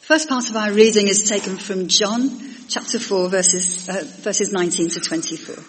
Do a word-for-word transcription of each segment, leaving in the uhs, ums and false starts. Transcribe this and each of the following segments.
First part of our reading is taken from John chapter four, verses, uh, verses nineteen to twenty-four.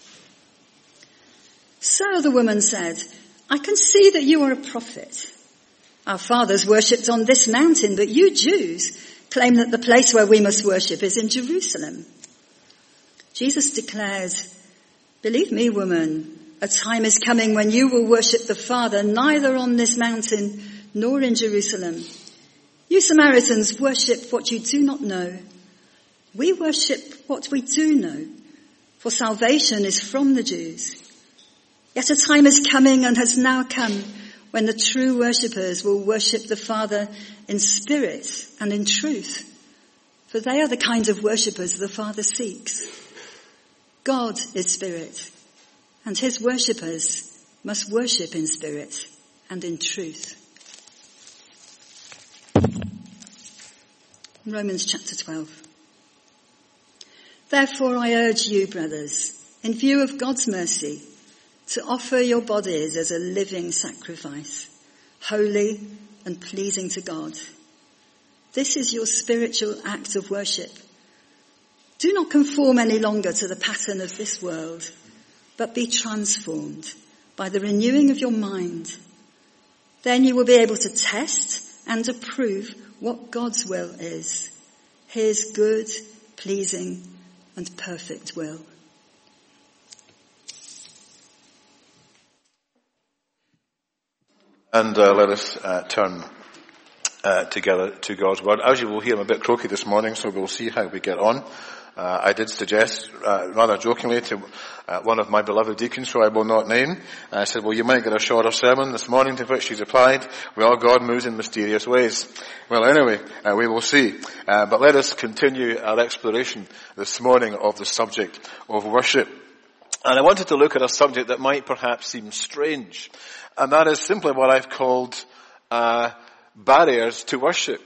So the woman said, I can see that you are a prophet. Our fathers worshipped on this mountain, but you Jews claim that the place where we must worship is in Jerusalem. Jesus declared, Believe me, woman, a time is coming when you will worship the Father neither on this mountain nor in Jerusalem. You Samaritans worship what you do not know. We worship what we do know, for salvation is from the Jews. Yet a time is coming and has now come when the true worshippers will worship the Father in spirit and in truth, for they are the kind of worshippers the Father seeks. God is spirit, and his worshippers must worship in spirit and in truth. Romans chapter twelve. Therefore I urge you, brothers, in view of God's mercy, to offer your bodies as a living sacrifice, holy and pleasing to God. This is your spiritual act of worship. Do not conform any longer to the pattern of this world, but be transformed by the renewing of your mind. Then you will be able to test and approve what God's will is, his good, pleasing, and perfect will. And uh, let us uh, turn uh, together to God's Word. As you will hear, I'm a bit croaky this morning, so we'll see how we get on. Uh, I did suggest, uh, rather jokingly, to uh, one of my beloved deacons, who I will not name, I said, well, you might get a shorter sermon this morning, to which she replied, well, God moves in mysterious ways. Well, anyway, uh, we will see. Uh, but let us continue our exploration this morning of the subject of worship. And I wanted to look at a subject that might perhaps seem strange, and that is simply what I've called uh, barriers to worship.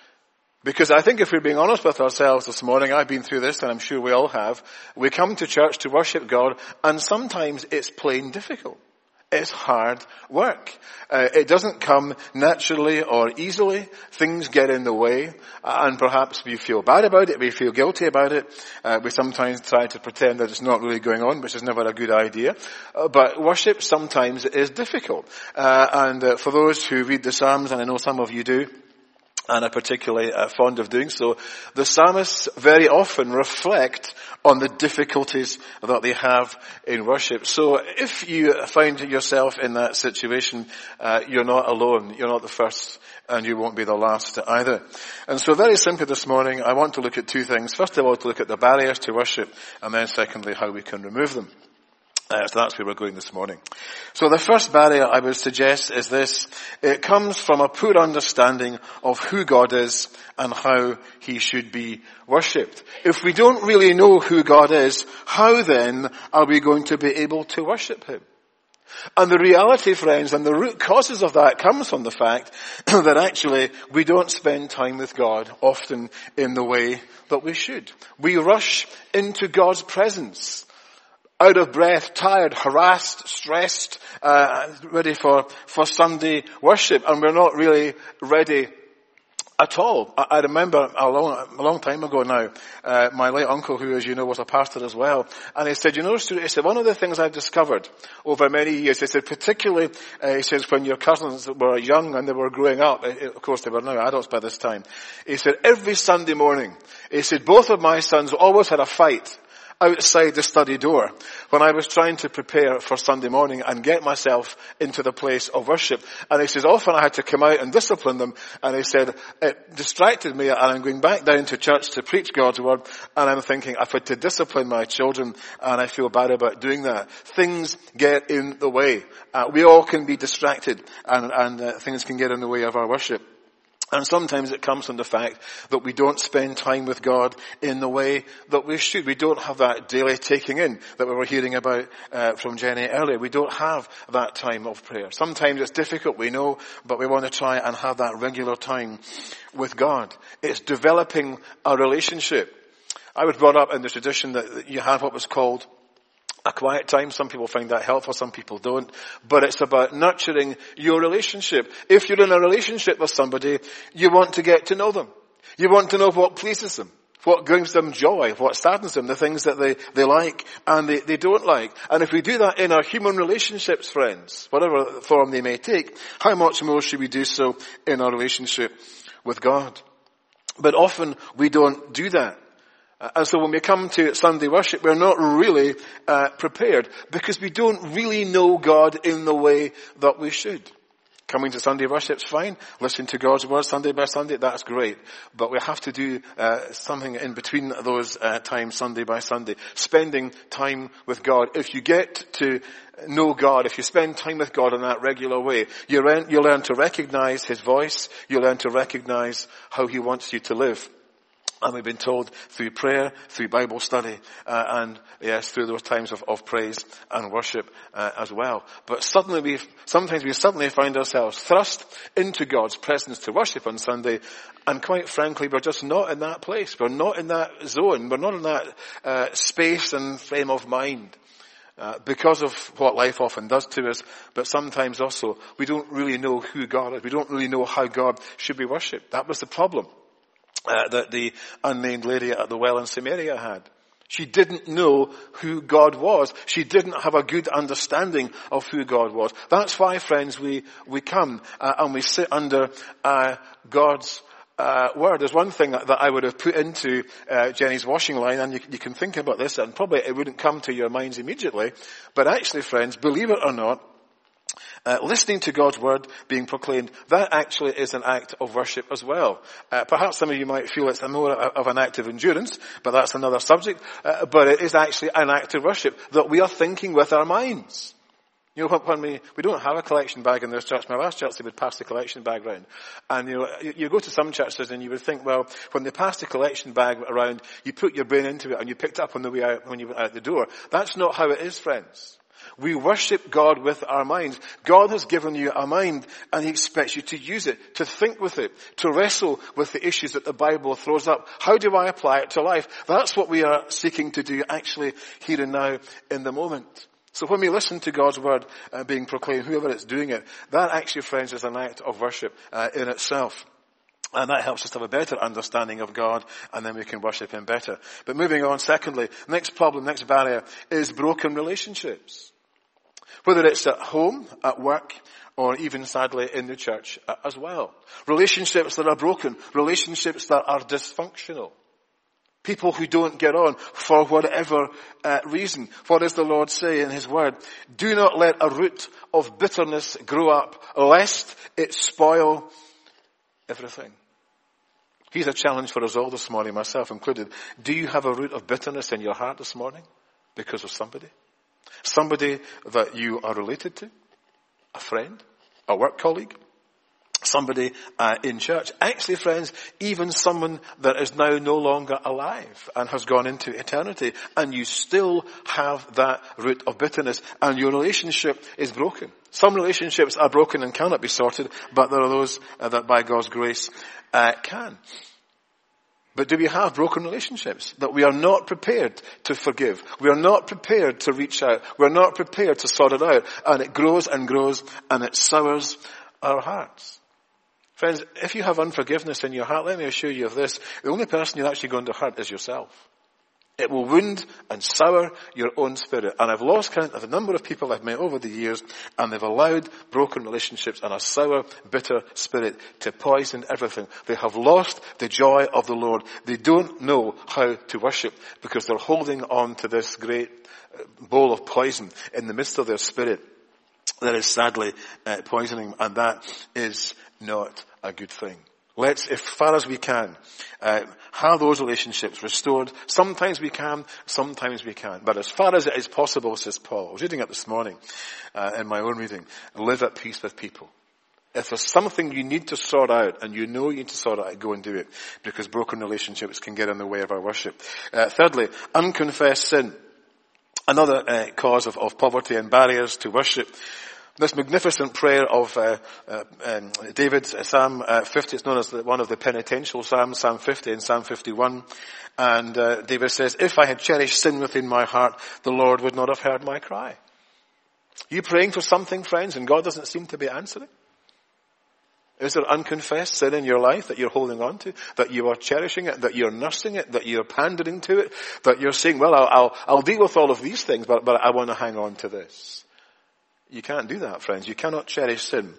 Because I think if we're being honest with ourselves this morning, I've been through this and I'm sure we all have, we come to church to worship God and sometimes it's plain difficult. It's hard work. Uh, it doesn't come naturally or easily. Things get in the way, and perhaps we feel bad about it, we feel guilty about it. Uh, we sometimes try to pretend that it's not really going on, which is never a good idea. Uh, but worship sometimes is difficult. Uh, and uh, for those who read the Psalms, and I know some of you do, and are particularly uh, fond of doing so, the psalmists very often reflect on the difficulties that they have in worship. So if you find yourself in that situation, uh, you're not alone. You're not the first, and you won't be the last either. And so very simply this morning, I want to look at two things. First of all, to look at the barriers to worship, and then secondly, how we can remove them. Uh, so that's where we're going this morning. So the first barrier I would suggest is this. It comes from a poor understanding of who God is and how he should be worshipped. If we don't really know who God is, how then are we going to be able to worship him? And the reality, friends, and the root causes of that comes from the fact that actually we don't spend time with God often in the way that we should. We rush into God's presence out of breath, tired, harassed, stressed, uh, ready for, for Sunday worship, and we're not really ready at all. I, I remember a long, a long time ago now, uh, my late uncle, who, as you know, was a pastor as well, and he said, you know, Stuart, he said, one of the things I've discovered over many years, he said, particularly, uh, he says, when your cousins were young and they were growing up, of course they were now adults by this time, he said, every Sunday morning, he said, both of my sons always had a fight outside the study door when I was trying to prepare for Sunday morning and get myself into the place of worship. And he says, often I had to come out and discipline them. And he said, it distracted me, and I'm going back down to church to preach God's word, and I'm thinking, I've had to discipline my children, and I feel bad about doing that. Things get in the way. Uh, we all can be distracted, and, and uh, things can get in the way of our worship. And sometimes it comes from the fact that we don't spend time with God in the way that we should. We don't have that daily taking in that we were hearing about uh, from Jenny earlier. We don't have that time of prayer. Sometimes it's difficult, we know, but we want to try and have that regular time with God. It's developing a relationship. I was brought up in the tradition that you have what was called a quiet time. Some people find that helpful, some people don't. But it's about nurturing your relationship. If you're in a relationship with somebody, you want to get to know them. You want to know what pleases them, what brings them joy, what saddens them, the things that they, they like and they, they don't like. And if we do that in our human relationships, friends, whatever form they may take, how much more should we do so in our relationship with God? But often we don't do that. And so when we come to Sunday worship, we're not really uh, prepared because we don't really know God in the way that we should. Coming to Sunday worship's fine. Listening to God's word Sunday by Sunday, that's great. But we have to do uh, something in between those uh, times, Sunday by Sunday. Spending time with God. If you get to know God, if you spend time with God in that regular way, you learn, you learn to recognize His voice. You learn to recognize how He wants you to live. And we've been told through prayer, through Bible study, uh, and yes, through those times of, of praise and worship uh, as well. But suddenly we, sometimes we suddenly find ourselves thrust into God's presence to worship on Sunday, and quite frankly, we're just not in that place. We're not in that zone. We're not in that uh, space and frame of mind. Uh, because of what life often does to us, but sometimes also we don't really know who God is. We don't really know how God should be worshipped. That was the problem. Uh, that the unnamed lady at the well in Samaria had. She didn't know who God was. She didn't have a good understanding of who God was. That's why, friends, we, we come uh, and we sit under uh, God's uh, word. There's one thing that, that I would have put into uh, Jenny's washing line, and you, you can think about this, and probably it wouldn't come to your minds immediately. But actually, friends, believe it or not, Uh, listening to God's word being proclaimed, that actually is an act of worship as well. Uh, perhaps some of you might feel it's more of an act of endurance, but that's another subject. Uh, but it is actually an act of worship that we are thinking with our minds. You know, when we, we don't have a collection bag in this church. My last church, they would pass the collection bag round. And you know, you, you go to some churches and you would think, well, when they pass the collection bag around, you put your brain into it and you picked it up on the way out when you went out the door. That's not how it is, friends. We worship God with our minds. God has given you a mind and He expects you to use it, to think with it, to wrestle with the issues that the Bible throws up. How do I apply it to life? That's what we are seeking to do actually here and now in the moment. So when we listen to God's word uh, being proclaimed, whoever is doing it, that actually, friends, is an act of worship uh, in itself. And that helps us to have a better understanding of God, and then we can worship Him better. But moving on, secondly, next problem, next barrier is broken relationships. Whether it's at home, at work, or even sadly in the church as well. Relationships that are broken, relationships that are dysfunctional. People who don't get on for whatever uh, reason. What does the Lord say in His word? Do not let a root of bitterness grow up, lest it spoil everything. Here's a challenge for us all this morning, myself included. Do you have a root of bitterness in your heart this morning because of somebody? Somebody that you are related to? A friend? A work colleague? Somebody uh, in church? Actually, friends, even someone that is now no longer alive and has gone into eternity, and you still have that root of bitterness, and your relationship is broken. Some relationships are broken and cannot be sorted, but there are those uh, that by God's grace uh, can. But do we have broken relationships that we are not prepared to forgive? We are not prepared to reach out. We are not prepared to sort it out. And it grows and grows and it sours our hearts. Friends, if you have unforgiveness in your heart, let me assure you of this. The only person you're actually going to hurt is yourself. It will wound and sour your own spirit. And I've lost count of the number of people I've met over the years, and they've allowed broken relationships and a sour, bitter spirit to poison everything. They have lost the joy of the Lord. They don't know how to worship because they're holding on to this great bowl of poison in the midst of their spirit that is sadly uh, poisoning, and that is not a good thing. Let's, as far as we can, uh, have those relationships restored. Sometimes we can, sometimes we can't. But as far as it is possible, says Paul, I was reading it this morning uh, in my own reading, live at peace with people. If there's something you need to sort out, and you know you need to sort it out, go and do it, because broken relationships can get in the way of our worship. Uh, thirdly, unconfessed sin. Another uh, cause of, of poverty and barriers to worship. This magnificent prayer of uh, uh, um, David, uh, Psalm uh, fifty, it's known as the, one of the penitential Psalms, Psalm fifty and Psalm fifty-one. And uh, David says, if I had cherished sin within my heart, the Lord would not have heard my cry. Are you praying for something, friends, and God doesn't seem to be answering? Is there unconfessed sin in your life that you're holding on to, that you are cherishing it, that you're nursing it, that you're pandering to it, that you're saying, well, I'll, I'll, I'll deal with all of these things, but, but I want to hang on to this? You can't do that, friends. You cannot cherish sin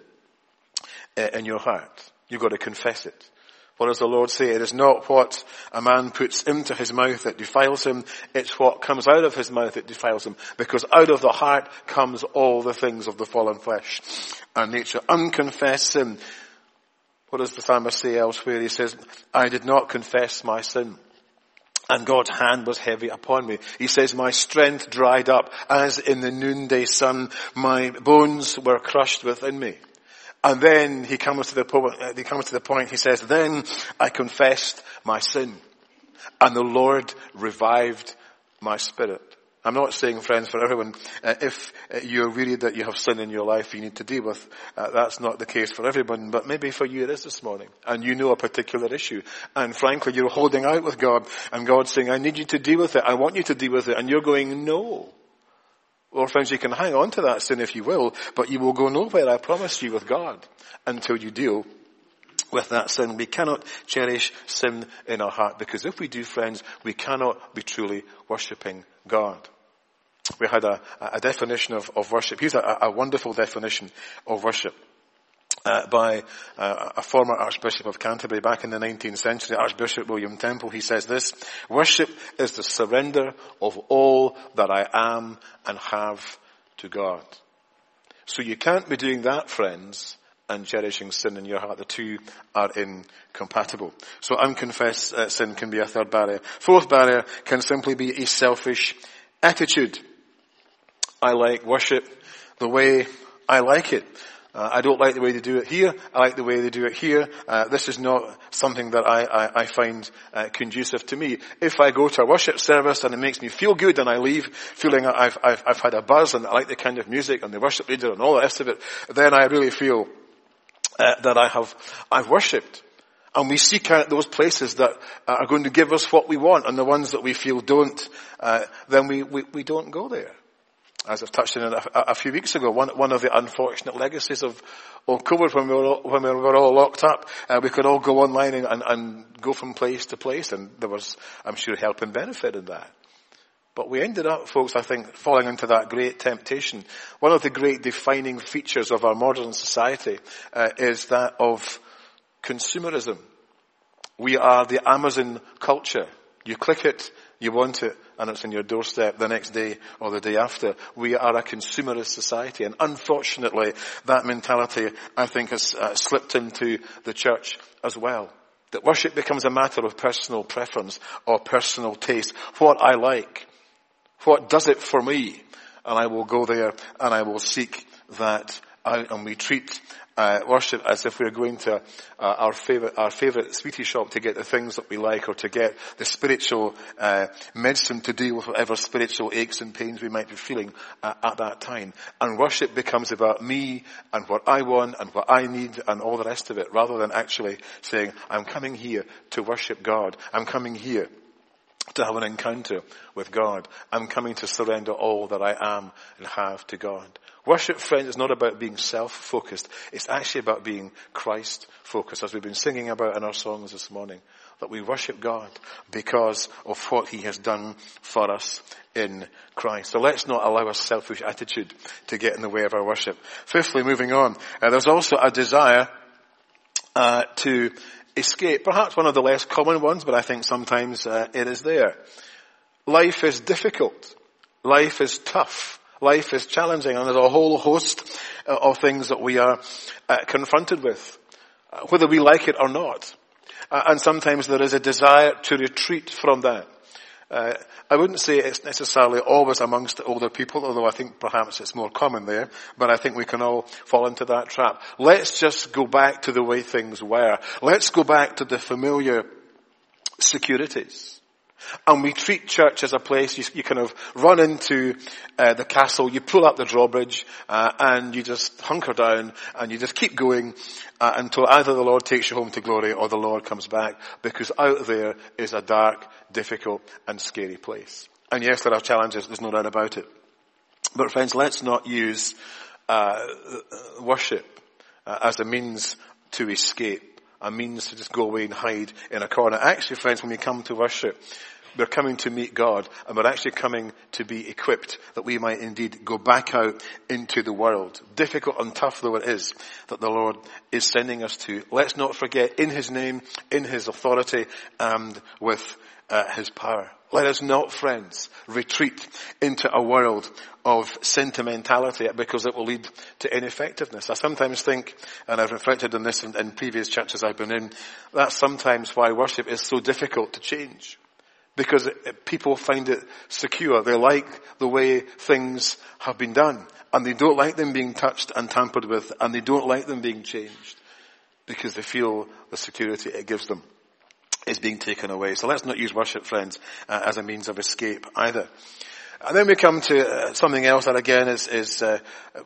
in your heart. You've got to confess it. What does the Lord say? It is not what a man puts into his mouth that defiles him. It's what comes out of his mouth that defiles him. Because out of the heart comes all the things of the fallen flesh and nature. Unconfessed sin. What does the psalmist say elsewhere? He says, I did not confess my sin, and God's hand was heavy upon me. He says, my strength dried up as in the noonday sun. My bones were crushed within me. And then he comes to the point, he comes to the point, he says, then I confessed my sin, and the Lord revived my spirit. I'm not saying, friends, for everyone, uh, if uh, you're weary that you have sin in your life you need to deal with, uh, that's not the case for everyone, but maybe for you it is this morning, and you know a particular issue, and frankly you're holding out with God, and God's saying, I need you to deal with it, I want you to deal with it, and you're going, no. Well, friends, you can hang on to that sin if you will, but you will go nowhere, I promise you, with God, until you deal with that sin. We cannot cherish sin in our heart, because if we do, friends, we cannot be truly worshipping God. We had a, a definition of, of worship. Here's a, a wonderful definition of worship uh, by uh, a former Archbishop of Canterbury back in the nineteenth century, Archbishop William Temple. He says this: worship is the surrender of all that I am and have to God. So you can't be doing that, friends, and cherishing sin in your heart. The two are incompatible. So unconfessed uh, sin can be a third barrier. Fourth barrier can simply be a selfish attitude. I like worship the way I like it. Uh, I don't like the way they do it here. I like the way they do it here. Uh, this is not something that I, I, I find uh, conducive to me. If I go to a worship service and it makes me feel good and I leave feeling I've, I've, I've had a buzz and I like the kind of music and the worship leader and all the rest of it, then I really feel uh, that I have, I've worshipped. And we seek out those places that are going to give us what we want, and the ones that we feel don't, uh, then we, we, we don't go there. As I've touched on a, a few weeks ago, one, one of the unfortunate legacies of, of COVID when we were all, when we were all locked up, uh, we could all go online and, and, and go from place to place, and there was, I'm sure, help and benefit in that. But we ended up, folks, I think, falling into that great temptation. One of the great defining features of our modern society uh, is that of consumerism. We are the Amazon culture. You click it, you want it, and it's in your doorstep the next day or the day after. We are a consumerist society, and unfortunately that mentality, I think, has uh, slipped into the church as well. That worship becomes a matter of personal preference or personal taste. What I like, what does it for me, and I will go there and I will seek that out, and we treat Uh, worship as if we're going to uh, our favorite our favorite sweetie shop to get the things that we like, or to get the spiritual uh, medicine to deal with whatever spiritual aches and pains we might be feeling uh, at that time. And worship becomes about me and what I want and what I need and all the rest of it, rather than actually saying, I'm coming here to worship God. I'm coming here to have an encounter with God. I'm coming to surrender all that I am and have to God. Worship, friends, is not about being self-focused. It's actually about being Christ-focused, as we've been singing about in our songs this morning. That we worship God because of what He has done for us in Christ. So let's not allow a selfish attitude to get in the way of our worship. Fifthly, moving on, uh, there's also a desire uh, to escape. Perhaps one of the less common ones, but I think sometimes uh, it is there. Life is difficult. Life is tough. Life is challenging, and there's a whole host uh, of things that we are uh, confronted with, uh, whether we like it or not. Uh, and sometimes there is a desire to retreat from that. Uh, I wouldn't say it's necessarily always amongst the older people, although I think perhaps it's more common there, but I think we can all fall into that trap. Let's just go back to the way things were. Let's go back to the familiar securities. And we treat church as a place you, you kind of run into uh, the castle, you pull up the drawbridge, uh, and you just hunker down and you just keep going uh, until either the Lord takes you home to glory or the Lord comes back, because out there is a dark, difficult and scary place. And yes, there are challenges, there's no doubt about it. But friends, let's not use uh, worship uh, as a means to escape, a means to just go away and hide in a corner. Actually, friends, when we come to worship, we're coming to meet God, and we're actually coming to be equipped that we might indeed go back out into the world. Difficult and tough though it is that the Lord is sending us to. Let's not forget, in His name, in His authority, and with uh, His power. Let us not, friends, retreat into a world of sentimentality, because it will lead to ineffectiveness. I sometimes think, and I've reflected on this in, in previous churches I've been in, that's sometimes why worship is so difficult to change. Because it, people find it secure. They like the way things have been done. And they don't like them being touched and tampered with. And they don't like them being changed. Because they feel the security it gives them is being taken away. So let's not use worship, friends, uh, as a means of escape either. And then we come to uh, something else that again is, is uh,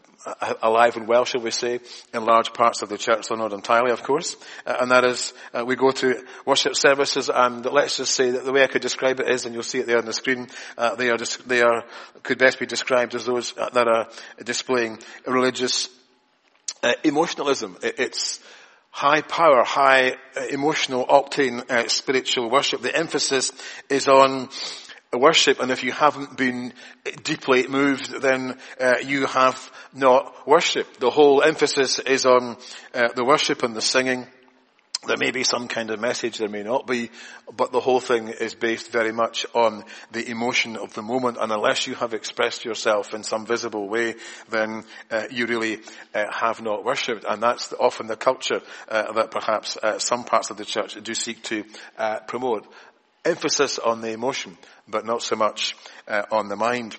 alive and well, shall we say, in large parts of the church, though not entirely, of course. Uh, and that is, uh, we go to worship services, and let's just say that the way I could describe it is, and you'll see it there on the screen, uh, they are, they are, could best be described as those that are displaying religious uh, emotionalism. It, it's high power, high uh, emotional octane uh, spiritual worship. The emphasis is on worship, and if you haven't been deeply moved, then uh, you have not worshipped. The whole emphasis is on uh, the worship and the singing. There may be some kind of message, there may not be, but the whole thing is based very much on the emotion of the moment, and unless you have expressed yourself in some visible way, then uh, you really uh, have not worshipped. And that's often the culture uh, that perhaps uh, some parts of the church do seek to uh, promote. Emphasis on the emotion, but not so much uh, on the mind.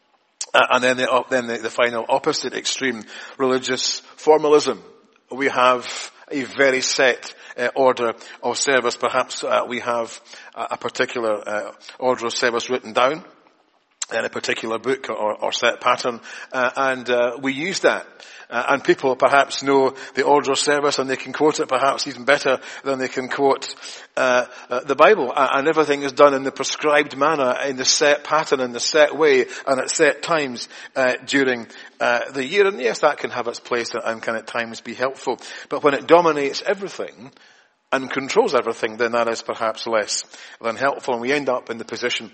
Uh, and then, the, then the, the final opposite extreme, religious formalism. We have a very set uh, order of service. Perhaps uh, we have a, a particular uh, order of service written down in a particular book or, or set pattern, uh, and uh, we use that. Uh, and people perhaps know the order of service, and they can quote it perhaps even better than they can quote uh, uh, the Bible. Uh, and everything is done in the prescribed manner, in the set pattern, in the set way, and at set times uh, during uh, the year. And yes, that can have its place and can at times be helpful. But when it dominates everything and controls everything, then that is perhaps less than helpful. And we end up in the position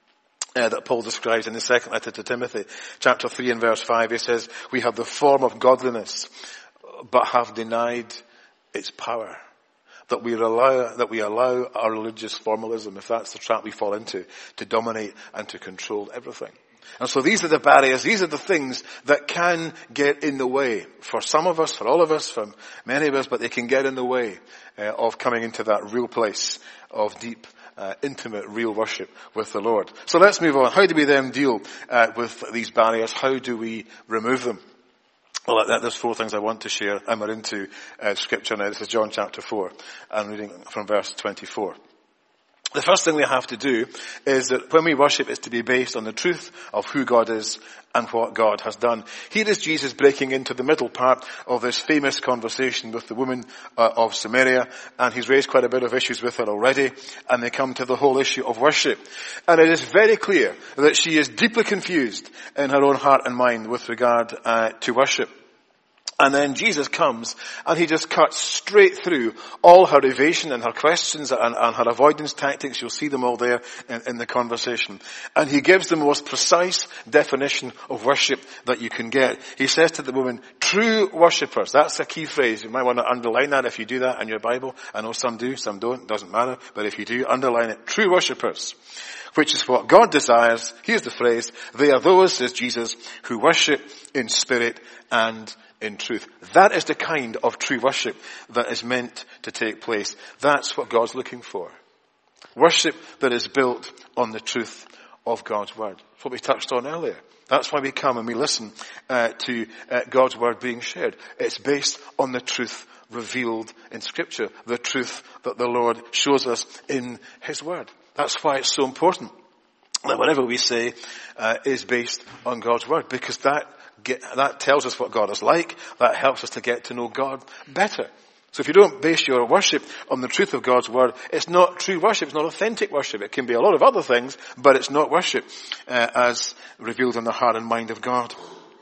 Uh, that Paul describes in the second letter to Timothy, chapter three and verse five. He says, we have the form of godliness, but have denied its power. That we allow, that we allow our religious formalism, if that's the trap we fall into, to dominate and to control everything. And so these are the barriers, these are the things that can get in the way for some of us, for all of us, for many of us, but they can get in the way uh, of coming into that real place of deep Uh, intimate, real worship with the Lord. So let's move on. How do we then deal uh, with these barriers? How do we remove them? Well, that, there's four things I want to share, and we're into uh, Scripture now. This is John chapter four. I'm reading from verse twenty-four. The first thing we have to do is that when we worship, it's to be based on the truth of who God is and what God has done. Here is Jesus breaking into the middle part of this famous conversation with the woman uh, of Samaria, and he's raised quite a bit of issues with her already, and they come to the whole issue of worship. And it is very clear that she is deeply confused in her own heart and mind with regard uh, to worship. And then Jesus comes and he just cuts straight through all her evasion and her questions and, and her avoidance tactics. You'll see them all there in, in the conversation. And he gives the most precise definition of worship that you can get. He says to the woman, true worshippers. That's a key phrase. You might want to underline that if you do that in your Bible. I know some do, some don't. Doesn't matter. But if you do, underline it. True worshippers, which is what God desires. Here's the phrase. They are those, says Jesus, who worship in spirit and in truth. That is the kind of true worship that is meant to take place. That's what God's looking for. Worship that is built on the truth of God's word. That's what we touched on earlier. That's why we come and we listen uh, to uh, God's word being shared. It's based on the truth revealed in Scripture, the truth that the Lord shows us in His word. That's why it's so important that whatever we say uh, is based on God's word, because that Get, that tells us what God is like. That helps us to get to know God better. So if you don't base your worship on the truth of God's word, it's not true worship. It's not authentic worship. It can be a lot of other things, but it's not worship uh, as revealed in the heart and mind of God.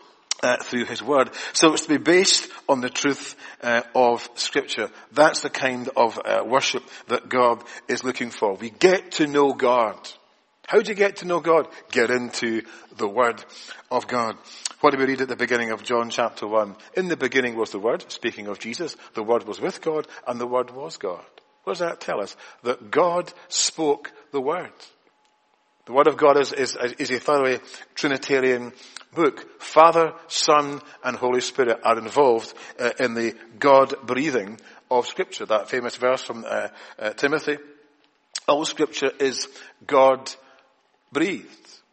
Uh, through his word. So it's to be based on the truth uh, of Scripture. That's the kind of uh, worship that God is looking for. We get to know God. How do you get to know God? Get into the Word of God. What do we read at the beginning of John chapter one? In the beginning was the Word, speaking of Jesus. The Word was with God, and the Word was God. What does that tell us? That God spoke the Word. The Word of God is, is, is a thoroughly Trinitarian book. Father, Son, and Holy Spirit are involved uh, in the God-breathing of Scripture. That famous verse from uh, uh, Timothy. All Scripture is God-breathed.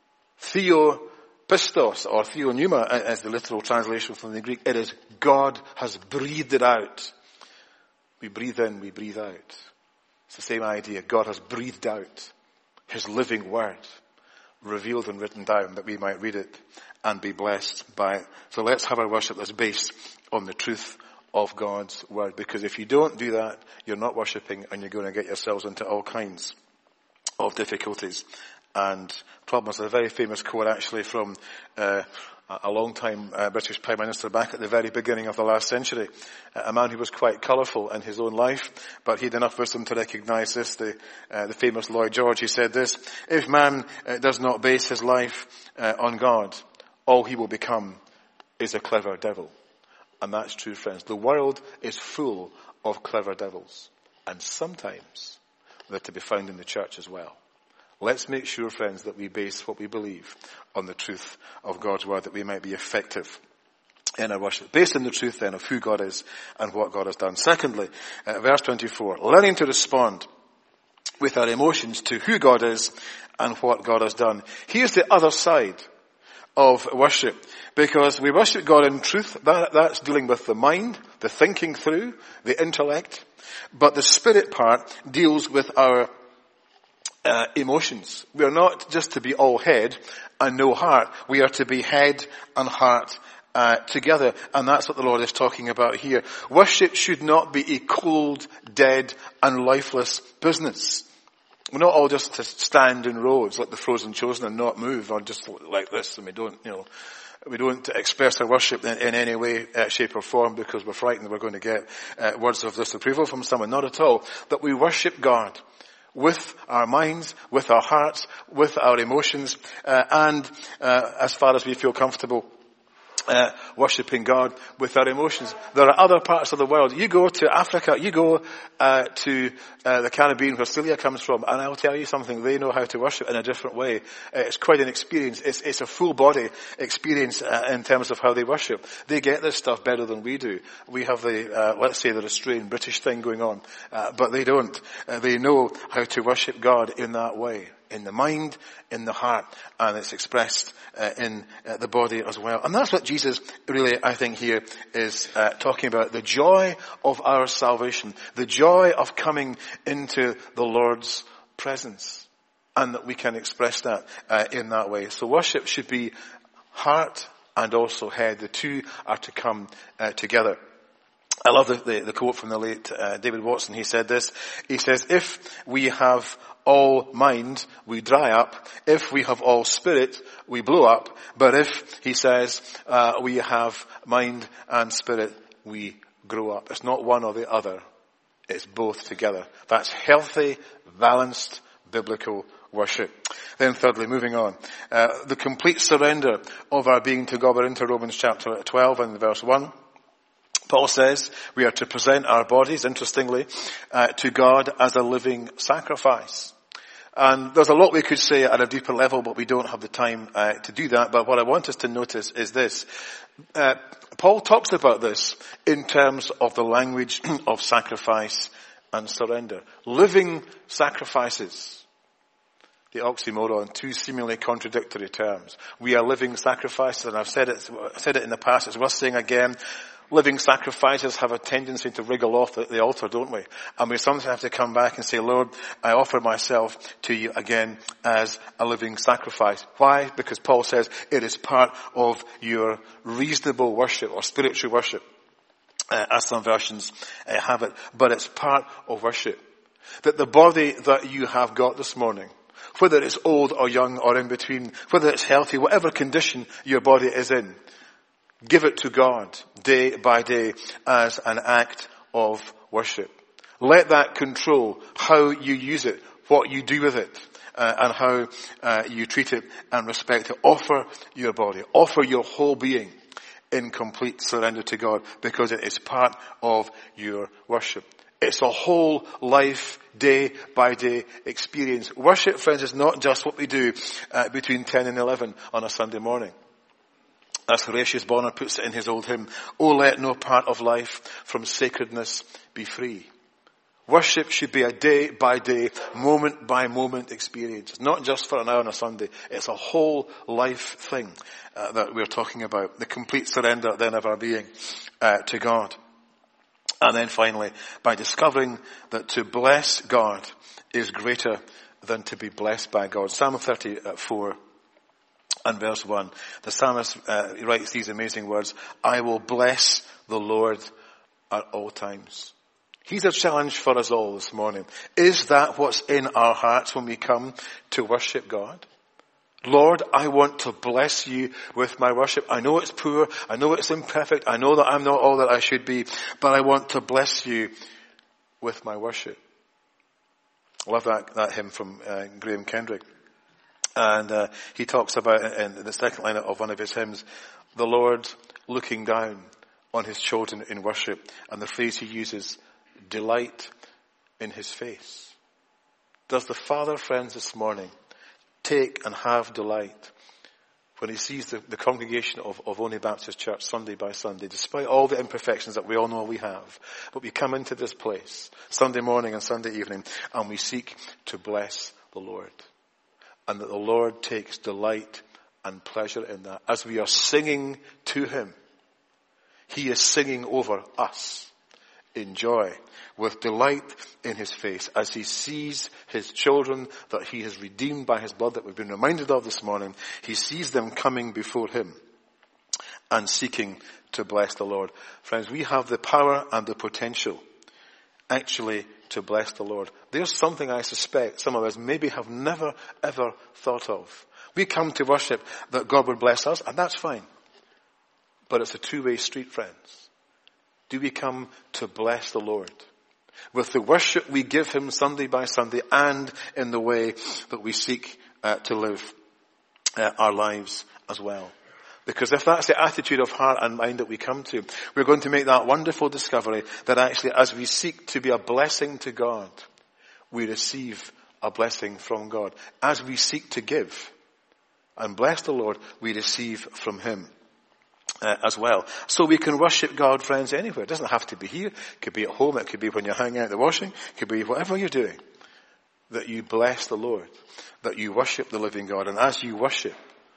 Theopistos, or theopneuma, as the literal translation from the Greek. It is God has breathed it out. We breathe in, we breathe out. It's the same idea. God has breathed out His living word, revealed and written down, that we might read it and be blessed by it. So let's have our worship that's based on the truth of God's word. Because if you don't do that, you're not worshipping, and you're going to get yourselves into all kinds of difficulties and problems. There's a very famous quote actually from uh, a long-time uh, British Prime Minister back at the very beginning of the last century. A man who was quite colourful in his own life, but he had enough wisdom to recognise this. The, uh, the famous Lloyd George, he said this: if man uh, does not base his life uh, on God, all he will become is a clever devil. And that's true, friends. The world is full of clever devils. And sometimes they're to be found in the church as well. Let's make sure, friends, that we base what we believe on the truth of God's word, that we might be effective in our worship. Based on the truth, then, of who God is and what God has done. Secondly, uh, verse twenty-four, learning to respond with our emotions to who God is and what God has done. Here's the other side of worship. Because we worship God in truth, that, that's dealing with the mind, the thinking through, the intellect. But the spirit part deals with our Uh, emotions. We are not just to be all head and no heart. We are to be head and heart uh, together. And that's what the Lord is talking about here. Worship should not be a cold, dead, and lifeless business. We're not all just to stand in rows like the frozen chosen and not move, or just like this, and we don't, you know, we don't express our worship in, in any way, uh, shape or form because we're frightened we're going to get uh, words of disapproval from someone. Not at all. That we worship God with our minds, with our hearts, with our emotions, uh, and uh, as far as we feel comfortable uh, worshipping God with our emotions. There are other parts of the world. You go to Africa, you go uh, to uh, the Caribbean where Celia comes from, and I'll tell you something, they know how to worship in a different way. Uh, it's quite an experience. It's, it's a full body experience uh, in terms of how they worship. They get this stuff better than we do. We have the, uh, let's say, the restrained British thing going on, uh, but they don't. Uh, they know how to worship God in that way. In the mind, in the heart, and it's expressed uh, in uh, the body as well. And that's what Jesus really, I think, here is uh, talking about. The joy of our salvation. The joy of coming into the Lord's presence. And that we can express that uh, in that way. So worship should be heart and also head. The two are to come uh, together. I love the, the, the quote from the late uh, David Watson. He said this. He says, if we have all mind, we dry up. If we have all spirit, we blow up. But if, he says, uh, we have mind and spirit, we grow up. It's not one or the other. It's both together. That's healthy, balanced, biblical worship. Then thirdly, moving on, uh, the complete surrender of our being to God. We're into Romans chapter twelve and verse one. Paul says we are to present our bodies, interestingly, uh, to God as a living sacrifice. And there's a lot we could say at a deeper level, but we don't have the time uh, to do that. But what I want us to notice is this. Uh, Paul talks about this in terms of the language of sacrifice and surrender. Living sacrifices. The oxymoron, two seemingly contradictory terms. We are living sacrifices, and I've said it, said it in the past, it's worth saying again. Living sacrifices have a tendency to wriggle off the, the altar, don't we? And we sometimes have to come back and say, Lord, I offer myself to you again as a living sacrifice. Why? Because Paul says it is part of your reasonable worship or spiritual worship, uh, as some versions uh, have it. But it's part of worship. That the body that you have got this morning, whether it's old or young or in between, whether it's healthy, whatever condition your body is in, Give it to God day by day as an act of worship. Let that control how you use it, what you do with it, uh, and how uh, you treat it and respect it. Offer your body, offer your whole being in complete surrender to God, because it is part of your worship. It's a whole life, day by day experience. Worship, friends, is not just what we do uh, between ten and eleven on a Sunday morning. As Horatius Bonar puts it in his old hymn, "Oh, let no part of life from sacredness be free." Worship should be a day by day, moment by moment experience. It's not just for an hour on a Sunday. It's a whole life thing uh, that we're talking about. The complete surrender then of our being uh, to God. And then finally, by discovering that to bless God is greater than to be blessed by God. Psalm thirty-four and verse one. The psalmist uh, writes these amazing words, "I will bless the Lord at all times." He's a challenge for us all this morning. Is that what's in our hearts when we come to worship God? Lord, I want to bless you with my worship. I know it's poor. I know it's imperfect. I know that I'm not all that I should be, but I want to bless you with my worship. I love that, that hymn from uh, Graham Kendrick. And uh, he talks about, in the second line of one of his hymns, the Lord looking down on his children in worship. And the phrase he uses, delight in his face. Does the Father, friends, this morning take and have delight when he sees the, the congregation of, of Only Baptist Church Sunday by Sunday, despite all the imperfections that we all know we have, but we come into this place Sunday morning and Sunday evening and we seek to bless the Lord, and that the Lord takes delight and pleasure in that. As we are singing to him, he is singing over us in joy, with delight in his face, as he sees his children that he has redeemed by his blood, that we've been reminded of this morning. He sees them coming before him and seeking to bless the Lord. Friends, we have the power and the potential actually to bless the Lord. There's something I suspect some of us maybe have never ever thought of. We come to worship that God would bless us, and that's fine. But it's a two-way street, friends. Do we come to bless the Lord with the worship we give him Sunday by Sunday, and in the way that we seek uh, to live uh, our lives as well? Because if that's the attitude of heart and mind that we come to, we're going to make that wonderful discovery that actually, as we seek to be a blessing to God, we receive a blessing from God. As we seek to give and bless the Lord, we receive from him Uh, as well. So we can worship God, friends, anywhere. It doesn't have to be here. It could be at home. It could be when you're hanging out the washing. It could be whatever you're doing. That you bless the Lord. That you worship the living God. And as you worship,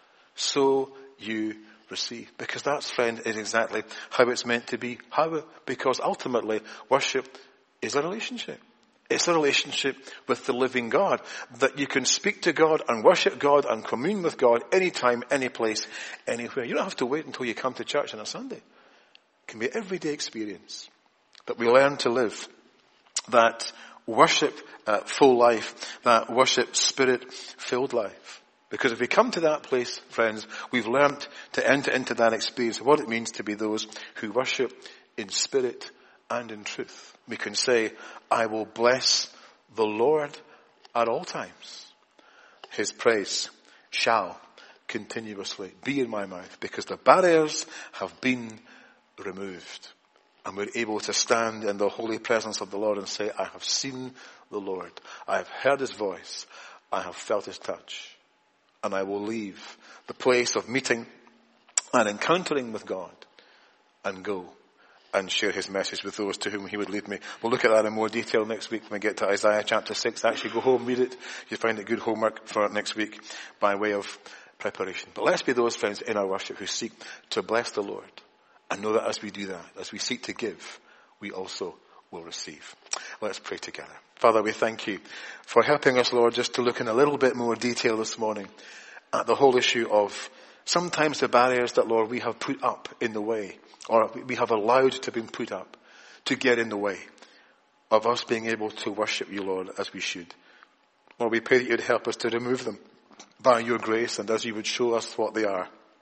so you receive. Because that's, friend, is exactly how it's meant to be. How? Because ultimately, worship is a relationship. It's a relationship with the living God, that you can speak to God and worship God and commune with God anytime, any place, anywhere. You don't have to wait until you come to church on a Sunday. It can be an everyday experience that we learn to live, that worship uh, full life, that worship spirit-filled life. Because if we come to that place, friends, we've learned to enter into that experience of what it means to be those who worship in spirit and in truth. We can say, I will bless the Lord at all times. His praise shall continuously be in my mouth, because the barriers have been removed. And we're able to stand in the holy presence of the Lord and say, I have seen the Lord. I have heard his voice. I have felt his touch. And I will leave the place of meeting and encountering with God and go and share his message with those to whom he would lead me. We'll look at that in more detail next week when we get to Isaiah chapter six. Actually, go home, read it. You find it good homework for next week by way of preparation. But let's be those, friends, in our worship who seek to bless the Lord, and know that as we do that, as we seek to give, we also will receive. Let's pray together. Father, we thank you for helping us, Lord, just to look in a little bit more detail this morning at the whole issue of sometimes the barriers that, Lord, we have put up in the way, or we have allowed to be put up to get in the way of us being able to worship you, Lord, as we should. Lord, we pray that you'd help us to remove them by your grace, and as you would show us what they are.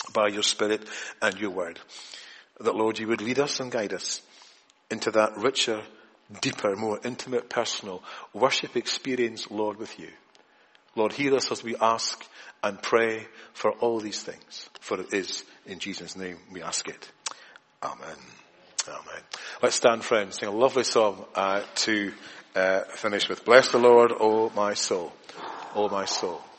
by your Spirit and your word. That, Lord, you would lead us and guide us into that richer, deeper, more intimate, personal worship experience, Lord, with you. Lord, hear us as we ask and pray for all these things. For it is in Jesus' name we ask it. Amen. Amen. Let's stand, friends, sing a lovely song uh, to uh, finish with. Bless the Lord, O my soul. O my soul.